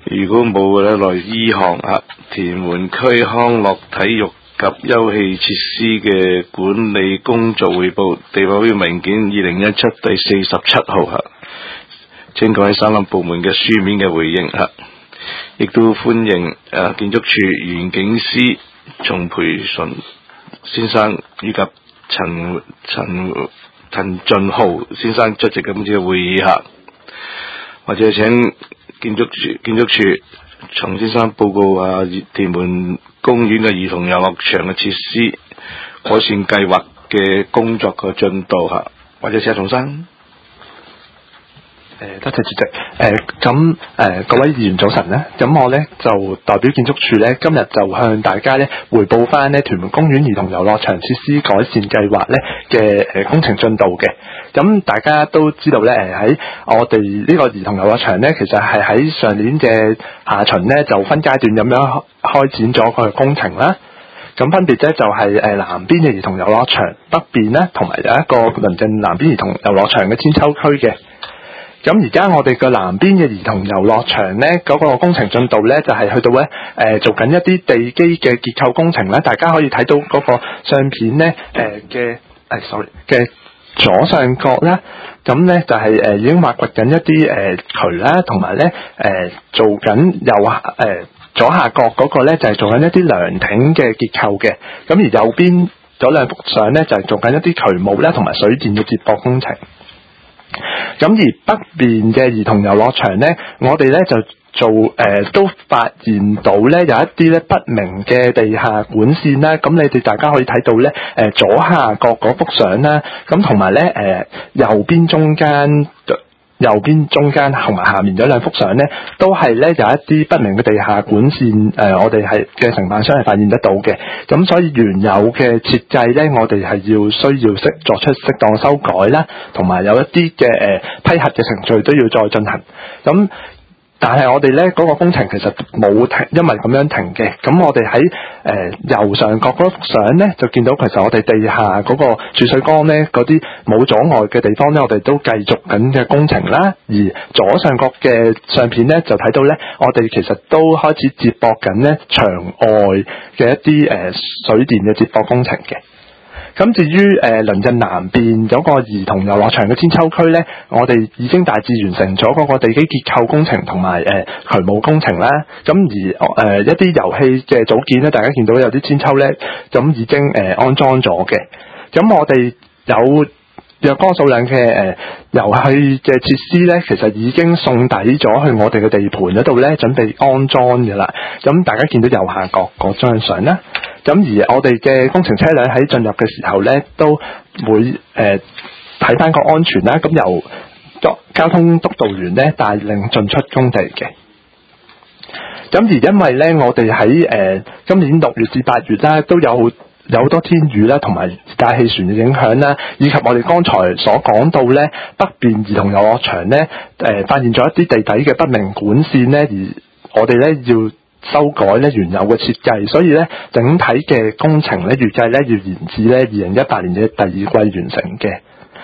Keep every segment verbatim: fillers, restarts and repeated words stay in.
如果冇咧，來醫項啊，屯門區康樂體育及休憩設施嘅管理工作匯報，地方標文件二零一七第四十七號吓，請各位三個部門嘅書面嘅回應吓，亦都歡迎誒建築署園境師叢培順先生以及陳陳陳俊浩先生出席今次嘅會議吓，或者請建築署建築署陳先生報告啊，屯門公園嘅兒童遊樂場嘅設施改善計劃嘅工作嘅進度吓，或者請童生。 誒，多謝主席。誒，咁誒，各位議員早晨咧。咁我咧就代表建築署咧，今日就向大家咧匯報翻咧屯門公園兒童遊樂場設施改善計劃咧嘅誒工程進度嘅。咁大家都知道咧，誒喺我哋呢個兒童遊樂場咧，其實係喺上年嘅下旬咧就分階段咁樣開展咗個工程啦。咁分別咧就係誒南邊嘅兒童遊樂場，北邊咧同埋有一個鄰近南邊兒童遊樂場嘅千秋區嘅。咁而家我哋嘅南邊嘅兒童遊樂場咧，嗰個工程進度咧就係去到咧誒做緊一啲地基嘅結構工程咧，大家可以睇到嗰個相片咧誒嘅誒 sorry 嘅左上角啦，咁咧就係誒已經挖掘緊一啲誒渠啦，同埋咧誒做緊右下誒左下角嗰個咧就係做緊一啲涼亭嘅結構嘅，咁而右邊嗰兩幅相咧就係做緊一啲渠務啦，同埋水電嘅接駁工程。咁而北邊嘅兒童遊樂場咧，我哋咧就做誒、呃、都發現到咧有一啲咧不明嘅地下管線啦。咁你哋大家可以睇到咧誒、呃、左下角嗰幅相啦，咁同埋咧誒右邊中間右邊中間同埋下面嗰兩幅相咧，都係咧有一啲不明嘅地下管線誒、呃，我哋係嘅承辦商係發現得到嘅。咁所以原有嘅設計咧，我哋係要需要適作出適當修改啦，同埋有一啲嘅誒批核嘅程序都要再進行。咁但係我哋咧嗰個工程其實冇停，因為咁樣停嘅。咁我哋喺誒右上角嗰幅相咧，就見到其實我哋地下嗰個儲水缸咧，嗰啲冇阻礙嘅地方咧，我哋都繼續緊嘅工程啦。而左上角嘅相片咧，就睇到咧，我哋其實都開始接駁緊咧牆外嘅一啲誒、呃、水電嘅接駁工程嘅。咁至於誒鄰近南邊嗰個兒童遊樂場嘅千秋區咧，我哋已經大致完成咗嗰個地基結構工程同埋誒渠務工程啦。咁而誒、呃、一啲遊戲嘅組件咧，大家見到有啲千秋咧，咁已經誒、呃、安裝咗嘅。咁我哋有若干數量嘅誒遊戲嘅設施咧，其實已經送抵咗去我哋嘅地盤嗰度咧，準備安裝嘅啦。咁大家見到右下角嗰張相啦。咁而我哋嘅工程車輛喺進入嘅時候咧，都會誒睇翻個安全啦。咁由交通督導員咧帶領進出工地嘅。咁而因為咧，我哋喺誒今年六月至八月啦，都有有好多天雨啦，同埋大氣旋嘅影響啦，以及我哋剛才所講到咧，北邊兒童遊樂場咧誒發現咗一啲地底嘅不明管線咧，而我哋咧要修改咧原有嘅設計，所以咧整體嘅工程咧預計咧要延至咧二零一八年嘅第二季完成嘅。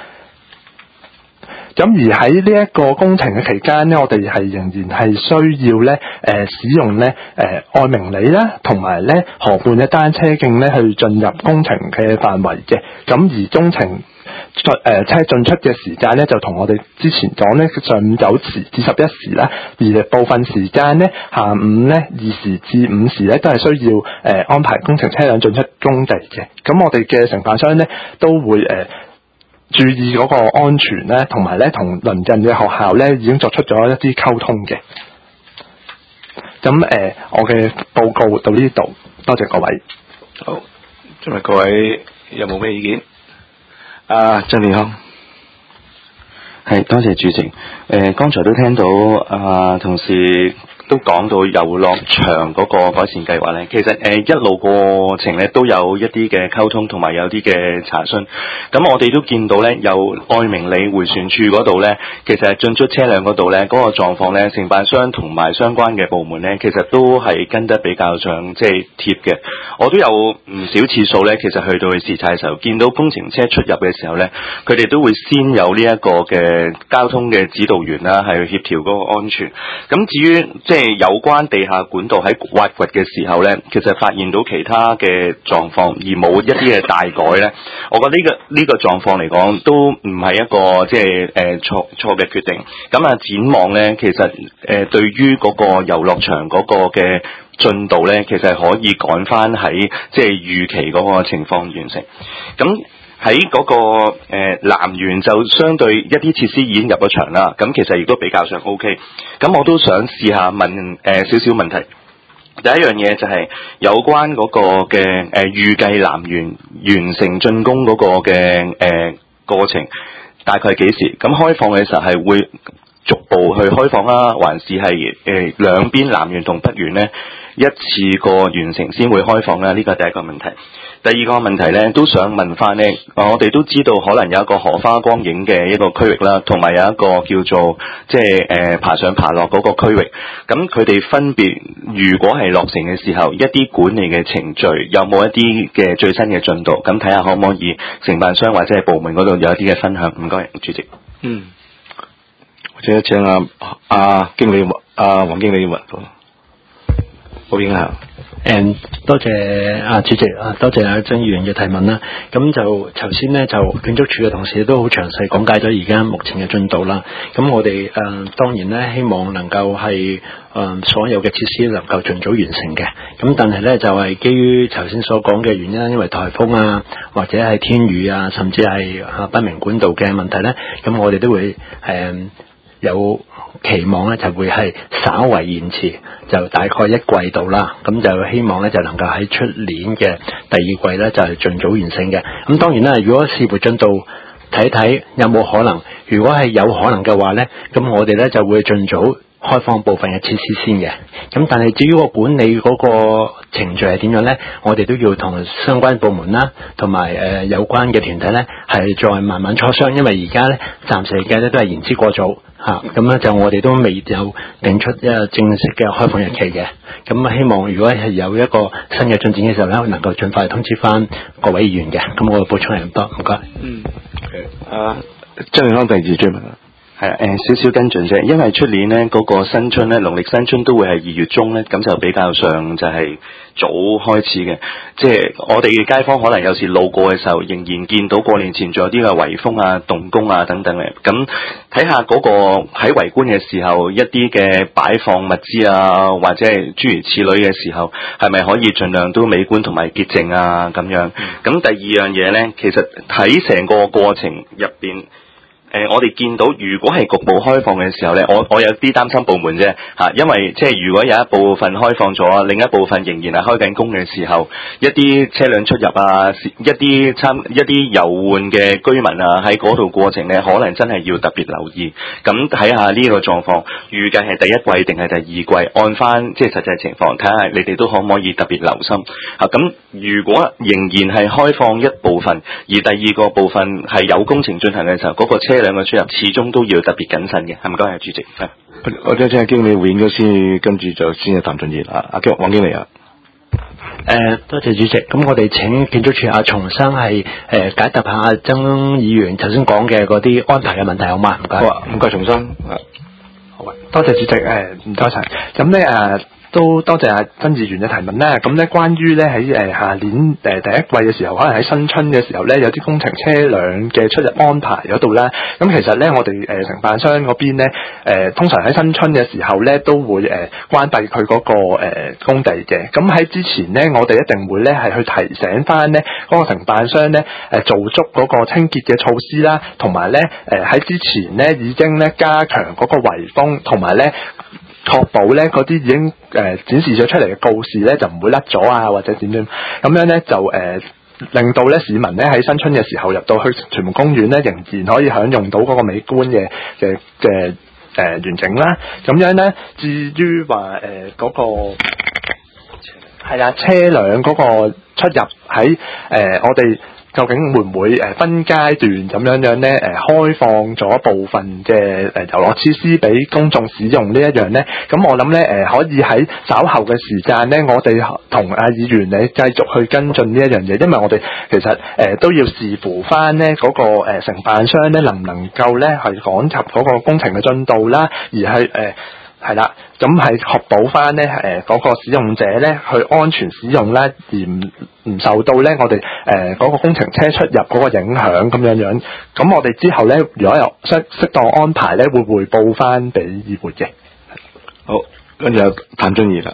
咁而喺呢一個工程嘅期間咧，我哋係仍然係需要咧誒、呃、使用咧誒愛明里啦，同埋咧河畔嘅單車徑咧去進入工程嘅範圍嘅。咁而工程出誒、呃、車進出嘅時間咧，就同我哋之前講咧上午九時至十一時啦，而部分時間咧下午咧二時至五時咧都係需要誒、呃、安排工程車輛進出工地嘅。咁我哋嘅承辦商咧都會誒、呃注意嗰個安全咧，同埋咧同鄰近嘅學校咧已經作出咗一啲溝通嘅。咁誒、呃，我嘅報告到呢度，多謝各位。 好，今日各位有冇咩意見？啊，曾連康。 係，多謝主席。誒、呃，剛才都聽到啊，同事都講到遊樂場嗰個改善計劃咧，其實誒、呃、一路過程咧都有一啲嘅溝通同埋有啲嘅查詢。咁我哋都見到咧，有愛明里迴旋處嗰度咧，其實係進出車輛嗰度咧，嗰、那個狀況咧，承辦商同埋相關嘅部門咧，其實都係跟得比較上即係貼嘅。我都有唔少次數咧，其實去到去視察嘅時候，見到工程車出入嘅時候咧，佢哋都會先有呢一個嘅交通嘅指導員啦，係去協調嗰個安全。咁至於即係有關地下管道喺挖掘嘅時候咧，其實發現到其他嘅狀況，而冇一啲嘅大改咧，我覺得呢、這個呢、這個狀況嚟講都唔係一個即係誒錯錯嘅決定。咁啊展望咧，其實誒、呃、對於嗰個遊樂場嗰個嘅進度咧，其實係可以趕翻喺即係預期嗰個情況完成。咁喺嗰個誒南園就相對一啲設施已經入咗場啦，咁其實亦都比較上 O K。咁我都想試下問誒少少問題。第一樣嘢就係有關嗰個嘅誒預計南園完成進攻嗰個嘅誒、呃、過程，大概幾時？咁開放嘅時候係會逐步去開放啦，還是係誒兩邊南園同北園咧一次過完成先會開放啦？呢個係第一個問題。第二個問題咧，都想問翻咧，我哋都知道可能有一個荷花光影嘅一個區域啦，同埋有一個叫做即係誒爬上爬落嗰個區域。咁佢哋分別如果係落成嘅時候，一啲管理嘅程序有冇一啲嘅最新嘅進度？咁睇下可唔可以承辦商或者係部門嗰度有一啲嘅分享。唔該，主席。 嗯，或者請阿阿經理阿黃經理問到，好影響。 誒，多謝啊主席啊，多謝阿曾議員嘅提問啦。咁就頭先呢，就建築署嘅同事都好詳細講解咗而家目前嘅進度啦。咁我哋誒、呃、當然呢，希望能夠係誒、呃、所有嘅設施能夠盡早完成嘅。咁但係呢，就係、是、基於頭先所講嘅原因，因為颱風啊，或者係天雨啊，甚至係啊不明管道嘅問題呢，咁我哋都會誒、呃、有期望咧，就會係稍為延遲，就大概一季度啦。咁就希望咧，就能夠喺出年嘅第二季咧，就係盡早完成嘅。咁當然啦，如果視乎進度睇睇有冇可能，如果係有可能嘅話咧，咁我哋咧就會盡早開放部分嘅設施先嘅。咁但係至於個管理嗰個程序係點樣咧，我哋都要同相關部門啦，同埋誒有關嘅團體咧，係再慢慢磋商。因為而家咧暫時嚟計咧都係言之過早。嚇，咁咧就我哋都未有定出一個正式嘅開放日期嘅，咁希望如果係有一個新嘅進展嘅時候咧，能夠盡快通知翻各位議員嘅。咁我補充係咁多，唔該。 嗯，啊，張永康第二追問啊。 係啊，誒少少跟進啫，因為出年咧嗰、那個新春咧，農曆新春都會係二月中咧，咁就比較上就係早開始嘅。即係我哋嘅街坊可能有時路過嘅時候，仍然見到過年前仲有啲嘅圍封啊、動工啊等等嘅。咁睇下嗰個喺圍觀嘅時候，一啲嘅擺放物資啊，或者係諸如此類嘅時候，係咪可以盡量都美觀同埋潔淨啊咁樣？咁第二樣嘢咧，其實喺成個過程入邊。誒、呃，我哋見到如果係局部開放嘅時候咧，我我有啲擔心部門啫嚇，因為即係如果有一部分開放咗，另一部分仍然係開緊工嘅時候，一啲車輛出入啊，一啲參一啲遊玩嘅居民啊，喺嗰度過程咧，可能真係要特別留意。咁睇下呢個狀況，預計係第一季定係第二季，按翻即係實際情況，睇下你哋都可唔可以特別留心嚇。咁、啊、如果仍然係開放一部分，而第二個部分係有工程進行嘅時候，嗰、那個車兩個出入始終都要特別謹慎嘅，係咪？多謝主席。係， 我哋請阿經理回應咗先，跟住就先係譚俊彥啊，阿經黃經理啊。 誒、呃，多謝主席。咁我哋請建築署阿松生係誒、呃、解答下曾議員頭先講嘅嗰啲安排嘅問題，好嗎？唔該。 好啊，唔該，松生。 好啊，多謝主席。誒，唔該晒。咁咧誒。都多謝阿曾議員嘅提問啦。咁咧，關於咧喺誒下年誒第一季嘅時候，可能喺新春嘅時候咧，有啲工程車輛嘅出入安排嗰度啦。咁其實咧，我哋誒承辦商嗰邊咧，誒通常喺新春嘅時候咧，都會誒關閉佢嗰個誒工地嘅。咁喺之前咧，我哋一定會咧係去提醒翻咧嗰個承辦商咧誒做足嗰個清潔嘅措施啦，同埋咧誒喺之前咧已經咧加強嗰個圍封，同埋咧。確保咧嗰啲已經誒、呃、展示咗出嚟嘅告示咧就唔會甩咗啊，或者點樣咁樣咧就誒、呃、令到咧市民咧喺新春嘅時候入到去屯門公園咧，仍然可以享用到嗰個美觀嘅嘅嘅誒完整啦。咁樣咧，至於話誒嗰個係啦車輛嗰個出入喺誒、呃、我哋。究竟會唔會誒分階段咁樣樣咧誒開放咗部分嘅誒遊樂設施俾公眾使用呢一樣咧？咁我諗咧誒可以喺稍後嘅時間咧，我哋同阿議員你繼續去跟進呢一樣嘢，因為我哋其實誒、呃、都要視乎翻咧嗰個誒承辦商咧能唔能夠咧係趕及嗰個工程嘅進度啦，而係誒。 係啦，咁係確保翻咧誒嗰個使用者咧去安全使用啦，而唔唔受到咧我哋誒嗰個工程車出入嗰個影響咁樣樣。咁我哋之後咧，如果有適適當安排咧，會匯報翻俾議會嘅。 好，跟住有譚俊彥啦。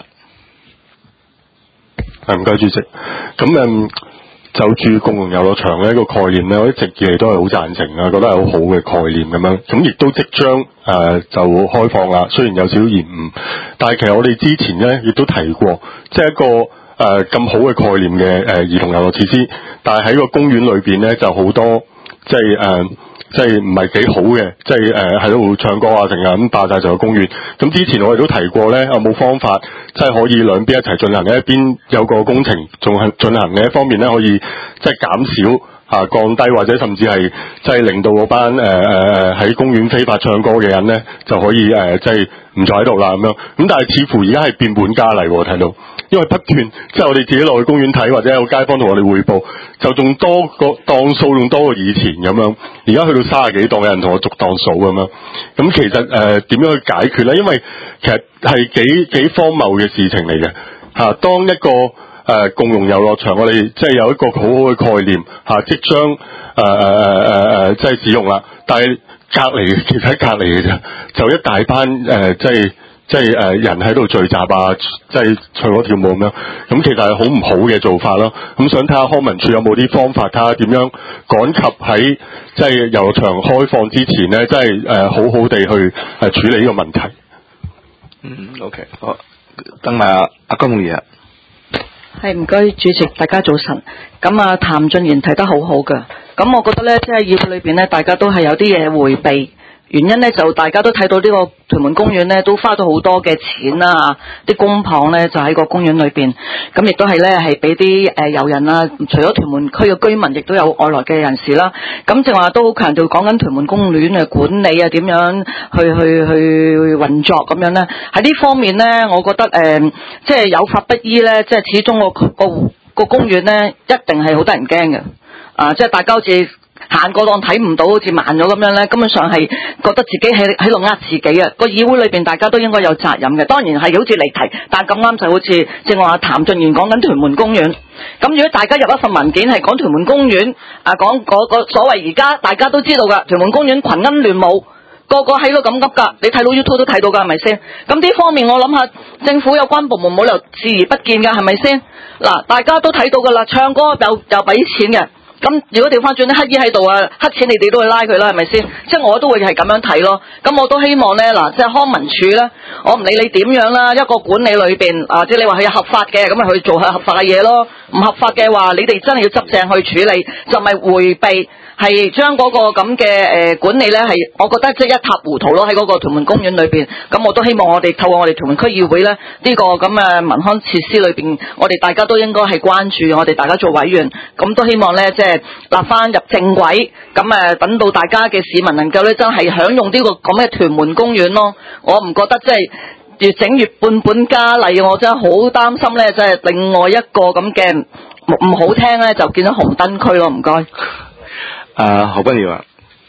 係唔該主席。咁嗯。就住共融遊樂場呢一個概念咧，我一直以嚟都係好贊成啊，覺得係好好嘅概念咁樣。咁亦都即將誒、呃、就開放啦，雖然有少少延誤，但係其實我哋之前咧亦都提過，即係一個誒咁、呃、好嘅概念嘅誒、呃、兒童遊樂設施，但係喺個公園裏邊咧就好多即係誒。呃即係唔係幾好嘅，即係誒喺度唱歌啊，成日咁霸晒成個公園。咁之前我哋都提過咧，有冇方法即係可以兩邊一齊進行嘅？一邊有個工程仲係進行嘅，一方面咧可以即係減少嚇降低，或者甚至係即係令到嗰班誒誒誒喺公園非法唱歌嘅人咧就可以誒、呃、即係唔再喺度啦咁樣。咁但係似乎而家係變本加厲喎，睇到。因為不斷即係我哋自己落去公園睇，或者有街坊同我哋匯報，就仲多個檔數，仲多過以前咁樣。而家去到三十幾檔，有人同我逐檔數咁樣。咁其實誒點、呃、樣去解決咧？因為其實係幾幾荒謬嘅事情嚟嘅嚇。當一個誒、呃、共融遊樂場，我哋即係有一個好好嘅概念嚇、啊，即將誒誒誒誒誒即係使用啦。但係隔離其實喺隔離嘅啫，就一大班誒、呃、即係。即係誒、呃、人喺度聚集啊，即係唱歌跳舞咁樣，咁其實係好唔好嘅做法咯。咁想睇下康文署有冇啲方法，睇下點樣趕及喺即係遊樂場開放之前咧，即係誒好好地去誒、呃、處理呢個問題。 嗯 ，OK， 好，等埋阿阿江儀啊。 係唔該，主席，大家早晨。咁啊，譚俊彥提得好好㗎。咁我覺得咧，即係議會裏邊咧，大家都係有啲嘢迴避。原因咧就大家都睇到呢個屯門公園咧都花咗好多嘅錢啦，啲公帑咧就喺個公園裏邊，咁亦都係咧係俾啲誒遊人啊，除咗屯門區嘅居民，亦都有外來嘅人士啦。咁正話都好強調講緊屯門公園嘅管理啊，點樣去去去運作咁樣咧？喺呢方面咧，我覺得誒、呃，即係有法不依咧，即係始終個個個公園咧一定係好得人驚嘅，啊，即係大家好似行過檔睇唔到，好似慢咗咁樣咧，根本上係覺得自己喺喺度呃自己啊！個議會裏邊大家都應該有責任嘅，當然係好似離題，但咁啱就好似正話譚俊彥講緊屯門公園。咁如果大家入一份文件係講屯門公園，啊講嗰個所謂而家大家都知道㗎，屯門公園群恩亂舞，個個喺度咁急㗎，你睇到 YouTube 都睇到㗎，係咪先？咁呢方面我諗下政府有關部門冇理由視而不見㗎，係咪先？嗱，大家都睇到㗎啦，唱歌又又俾錢嘅。咁如果調翻轉啲乞兒喺度啊，黑錢你哋都去拉佢啦，係咪先？即係我都會係咁樣睇咯。咁我都希望咧，嗱，即係康文署咧，我唔理你點樣啦，一個管理裏邊啊，即係你話係合法嘅，咁咪去做下合法嘅嘢咯。唔合法嘅話，你哋真係要執正去處理，就咪迴避。係將嗰個咁嘅誒管理咧，係我覺得即係一塌糊塗咯，喺嗰個屯門公園裏邊。咁我都希望我哋透過我哋屯門區議會咧，呢、這個咁嘅民康設施裏邊，我哋大家都應該係關注，我哋大家做委員，咁都希望咧即係立翻入正軌，咁誒等到大家嘅市民能夠咧真係享用呢個咁嘅屯門公園咯。我唔覺得即係越整越半本加厲，我真係好擔心咧，即係另外一個咁嘅唔好聽咧，就見到紅燈區咯。唔該。 啊，何君堯啊，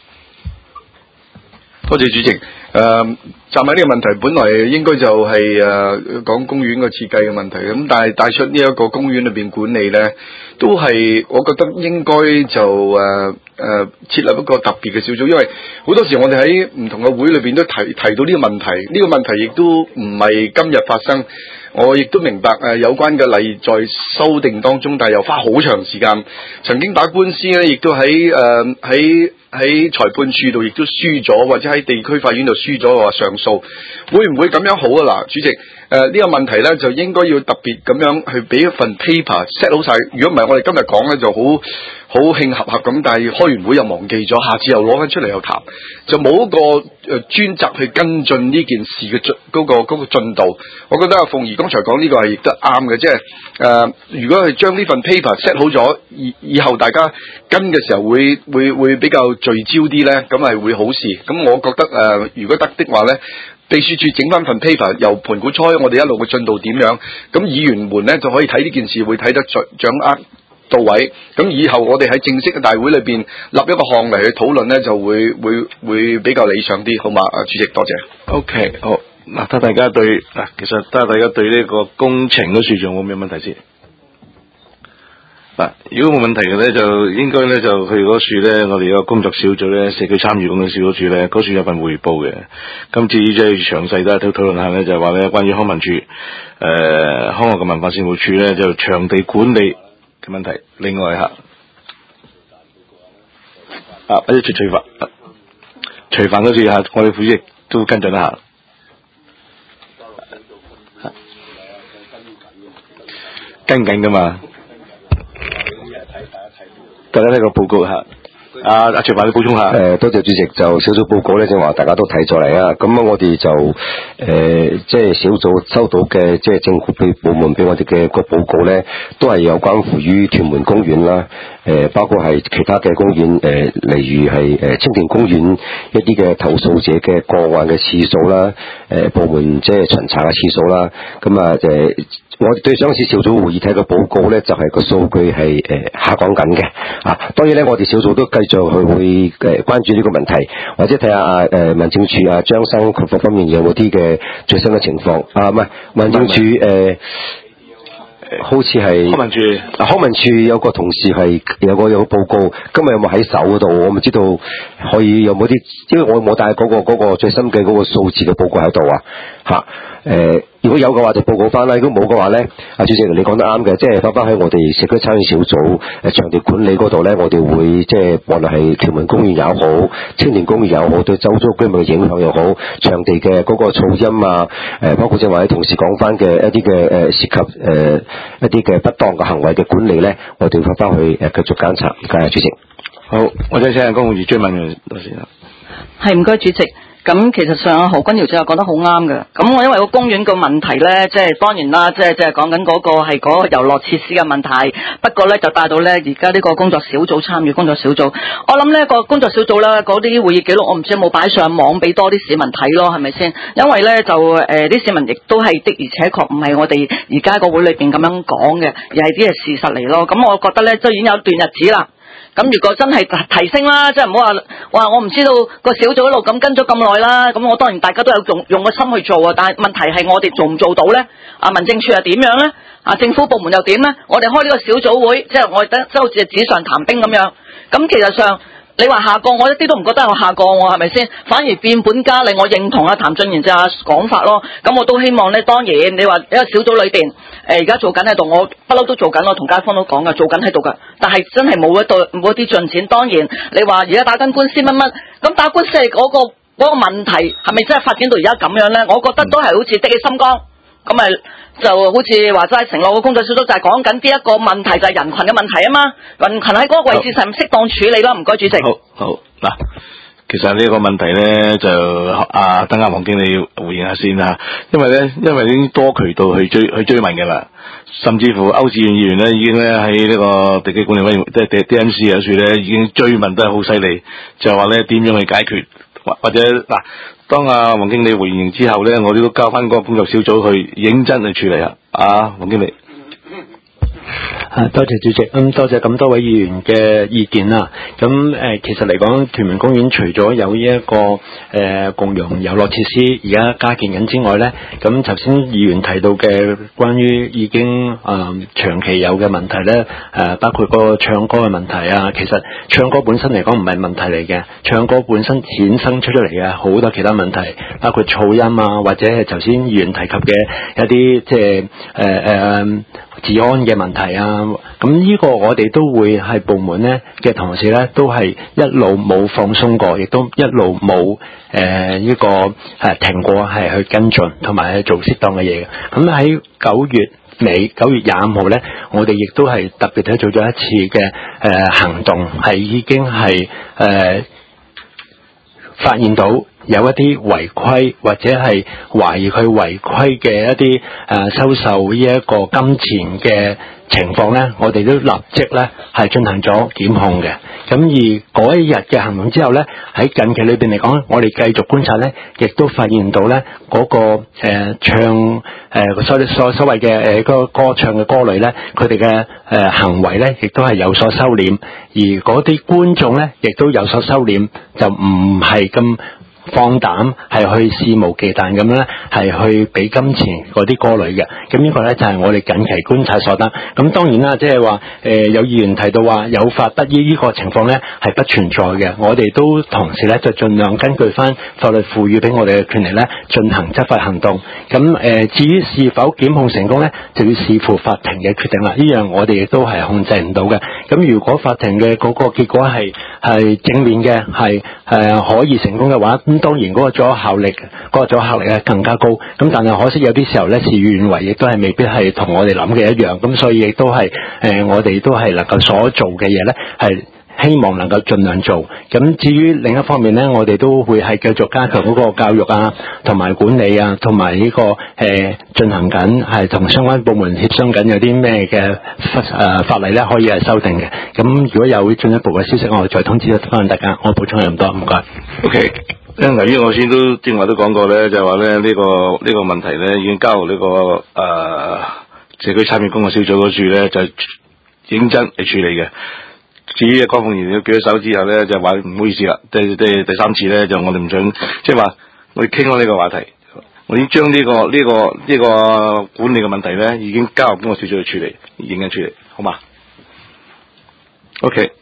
多謝主席。誒、呃，站喺呢個問題，本來應該就係、是、誒、呃、講公園個設計嘅問題，咁但係帶出呢一個公園裏邊管理咧，都係我覺得應該就誒誒、呃呃、設立一個特別嘅小組，因為好多時我哋喺唔同嘅會裏邊都提提到呢個問題，呢、這個問題亦都唔係今日發生。我亦都明白誒、呃、有關嘅例在修訂當中，但係又花好長時間。曾經打官司咧，亦都喺誒喺喺裁判處度亦都輸咗，或者喺地區法院度輸咗，話上訴。會唔會咁樣好啊？嗱，主席誒呢、呃這個問題咧，就應該要特別咁樣去俾一份 paper set 好晒。如果唔係，我哋今日講咧就好好慶合合咁，但係開完會又忘記咗，下次又攞翻出嚟又談，就冇一個誒、呃、專責去跟進呢件事嘅進嗰個嗰個進度。我覺得阿鳳儀剛才講呢個係亦都啱嘅，即係誒，如果係將呢份 paper set 好咗，以以後大家跟嘅時候會會會比較聚焦啲咧，咁係會好事。咁我覺得誒、呃，如果得的話咧，秘書處整翻份 paper，由盤古初我哋一路嘅進度點樣，咁議員們咧就可以睇呢件事，會睇得掌掌握到位。咁以後我哋喺正式嘅大會裏邊立一個項嚟去討論咧，就會會會比較理想啲，好嘛？啊，主席多謝。 OK，好。 嗱，睇大家對嗱，其實睇下大家對呢個工程嗰樹仲有冇咩問題先？嗱，如果冇問題嘅咧，就應該咧就佢嗰樹咧，我哋有個工作小組咧，社區參與工作小組咧，嗰樹有份匯報嘅。今次即係詳細都係討討論下咧，就係話咧關於康文署誒、呃、康樂及文化事務處咧就場地管理嘅問題。另外嚇啊，或者徐徐凡徐凡嗰樹嚇，我哋副主席都跟進一下。跟緊噶嘛？大家睇個報告嚇，阿阿徐凡你補充下。 誒、呃，多謝主席。就小組報告咧，正話大家都睇咗嚟啊。咁啊，我哋就誒、呃，即係小組收到嘅，即係政府俾部門俾我哋嘅個報告咧，都係有關乎於屯門公園啦。誒、呃，包括係其他嘅公園，誒、呃，例如係誒青田公園一啲嘅投訴者嘅個案嘅次數啦，誒、呃，部門即係巡查嘅次數啦。咁啊，誒、呃。我哋對上次小組會議睇嘅報告咧，就係、是、個數據係誒、呃、下降緊嘅啊。當然咧，我哋小組都繼續去會誒、呃、關注呢個問題，或者睇下啊誒民政處啊張生佢各方面有冇啲嘅最新嘅情況啊。唔係民政處誒、呃，好似係康文署啊，康文署有個同事係有個有個報告，今日有冇喺手嗰度？我唔知道可以有冇啲，因為我冇帶嗰個嗰、那個最新嘅嗰個數字嘅報告喺度啊嚇。誒，如果有嘅話就報告翻啦，如果冇嘅話咧，阿主席你講得啱嘅，即係翻翻喺我哋社區參與小組誒場地管理嗰度咧，我哋會即係無論係屯門公園也好，青年公園也好，對周遭居民嘅影響又好，場地嘅嗰個噪音啊，誒包括正話啲同事講翻嘅一啲嘅誒涉及誒一啲嘅不當嘅行為嘅管理咧，我哋翻翻去誒繼續監察。唔該，主席。 好，我再請下公務員追問嘅多先啦。 係唔該，主席。咁其實上阿何君堯就講得好啱嘅。咁我因為個公園個問題咧，即係當然啦，即係即係講緊嗰個係嗰個遊樂設施嘅問題。不過咧就帶到咧而家呢個工作小組參與工作小組。我諗呢個工作小組咧嗰啲會議記錄，我唔知有冇擺上網俾多啲市民睇咯，係咪先？因為咧就誒啲、呃、市民亦都係的而且確唔係我哋而家個會裏邊咁樣講嘅，而係啲係事實嚟咯。咁我覺得咧都已經有一段日子啦。咁如果真係提升啦，即係唔好話話我唔知道個小組一路咁跟咗咁耐啦，咁我當然大家都有用用個心去做啊，但係問題係我哋做唔做到咧？啊，民政處又點樣咧？啊，政府部門又點咧？我哋開呢個小組會，即係我哋得即係好似紙上談兵咁樣。咁其實上你話下降，我一啲都唔覺得有下降喎，係咪先？反而變本加厲，我認同阿譚俊賢就阿講法咯。咁我都希望咧，當然你話一個小組裏邊。誒而家做緊喺度，我不嬲都做緊，我同街坊都講噶，做緊喺度噶。但係真係冇一對冇一啲進展。當然你話而家打緊官司乜乜，咁打官司係嗰個嗰個問題係咪真係發展到而家咁樣咧？我覺得都係好似的起心肝，咁咪就好似話齋承諾個工作小組就係講緊呢一個問題，就係人群嘅問題啊嘛。人群喺嗰個位置上唔適當處理咯。唔該，主席。好， 好嗱。其實呢個問題咧，就啊，等阿黃經理回應下先啦。因為咧，因為已經多渠道去追去追問嘅啦，甚至乎歐志遠議員咧，已經咧喺呢個地基管理委員會，即係 D M C 有處咧，已經追問得係好犀利，就話咧點樣去解決，或或者嗱，當阿黃經理回應之後咧，我哋都交翻嗰個工作小組去認真去處理啊。啊，黃經理。 啊，多謝主席，咁、嗯、多謝咁多位議員嘅意見啦。咁誒、呃，其實嚟講，屯門公園除咗有呢、這、一個誒、呃、共融遊樂設施而家加建緊之外咧，咁頭先議員提到嘅關於已經誒、呃、長期有嘅問題咧，誒、呃、包括個唱歌嘅問題啊，其實唱歌本身嚟講唔係問題嚟嘅，唱歌本身衍生出出嚟嘅好多其他問題，包括噪音啊，或者係頭先議員提及嘅一啲即係誒誒治安嘅問題啊。咁呢個我哋都會係部門咧嘅同事咧，都係一路冇放鬆過，亦都一路冇誒呢個誒、呃、停過，係去跟進同埋去做適當嘅嘢嘅。咁喺九月尾九月廿五號咧，我哋亦都係特別咧做咗一次嘅誒、呃、行動，係已經係誒、呃、發現到有一啲違規或者係懷疑佢違規嘅一啲誒、呃、收受呢一個金錢嘅情況咧，我哋都立即咧係進行咗檢控嘅。咁而嗰一日嘅行動之後咧，喺近期裏邊嚟講，我哋繼續觀察咧，亦都發現到咧嗰、那個誒、呃、唱誒、呃、所所所謂嘅誒個歌唱嘅歌類咧，佢哋嘅誒行為咧，亦都係有所收斂，而嗰啲觀眾咧，亦都有所收斂，就唔係咁放膽係去肆無忌憚咁樣咧，係去俾金錢嗰啲歌女嘅。咁呢個咧就係我哋近期觀察所得。咁當然啦，即係話誒有議員提到話有法不依呢個情況咧係不存在嘅。我哋都同時咧就盡量根據翻法律賦予俾我哋嘅權力咧進行執法行動。咁誒、呃、至於是否檢控成功咧，就要視乎法庭嘅決定啦。呢樣我哋亦都係控制唔到嘅。咁如果法庭嘅嗰個結果係係正面嘅，係誒可以成功嘅話，咁當然嗰個阻效力，嗰個阻嚇力咧更加高。咁但係可惜有啲時候咧事與願違，亦都係未必係同我哋諗嘅一樣。咁所以亦都係誒、呃、我哋都係能夠所做嘅嘢咧係希望能夠盡量做。咁至於另一方面咧，我哋都會係繼續加強嗰個教育啊，同埋管理啊，同埋呢個誒、呃、進行緊係同相關部門協商緊有啲咩嘅誒法例咧可以係修訂嘅。咁如果有進一步嘅消息，我哋再通知翻大家。我補充咁多，唔該。 OK。因為我先都正話都講過咧，就係話咧呢個呢、這個問題咧已經交到呢、這個誒、呃、社區參與公共小組嗰處咧，就認真嚟處理嘅。至於江鳳賢舉咗手之後咧，就話唔好意思啦，即係即係第三次咧，就我哋唔想即係話我哋傾開呢個話題，我已經將呢、這個呢、這個呢、這個管理嘅問題咧，已經交入公共小組去處理，認真處理，好嘛 ？OK，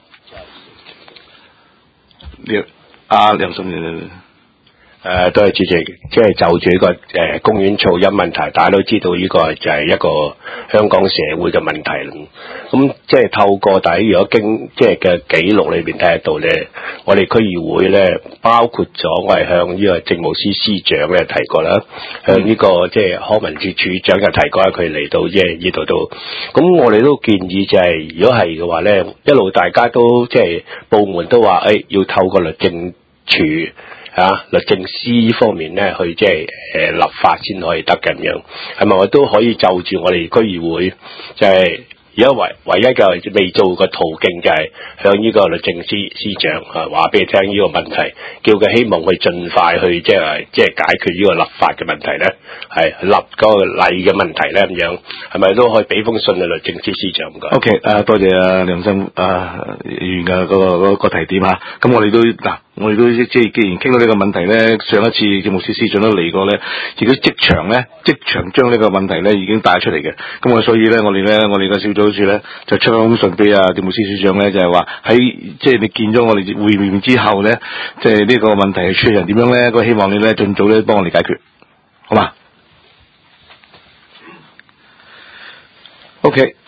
呢阿梁生你。 誒、呃，多謝主席，即係就住呢、這個誒、呃、公園噪音問題，大家都知道呢個就係一個香港社會嘅問題啦。咁即係透過大家如果經即係嘅記錄裏邊睇得到咧，我哋區議會咧，包括咗我係向呢個政務司司長咧提過啦，向呢、這個即係康文署署長又提過，佢嚟到即係呢度都，咁我哋都建議就係、是、如果係嘅話咧，一路大家都即係部門都話誒、哎、要透過律政處。啊，律政司呢方面咧，去即係誒立法先可以得咁樣，係咪我都可以就住我哋區議會，就係而家唯唯一嘅未做嘅途徑，就係向呢個律政司司長啊話俾你聽呢個問題，叫佢希望佢盡快去即係即係解決呢個立法嘅問題咧，係立嗰個例嘅問題咧咁樣，係咪都可以俾封信嘅律政司司長㗎 ？OK，誒多謝啊梁生啊議員嘅嗰個嗰個提點嚇，咁我哋都嗱。我哋都即係既然傾到呢個問題咧，上一次政務司司長都嚟過咧，亦都即場咧即場將呢個問題咧已經帶出嚟嘅。咁我所以咧，我哋咧我哋個小組處咧就出封信俾啊政務司司長咧，就係話喺即係你見咗我哋會面之後咧，即係呢個問題係出人點樣咧，佢希望你咧盡早咧幫我哋解決，好嘛？OK。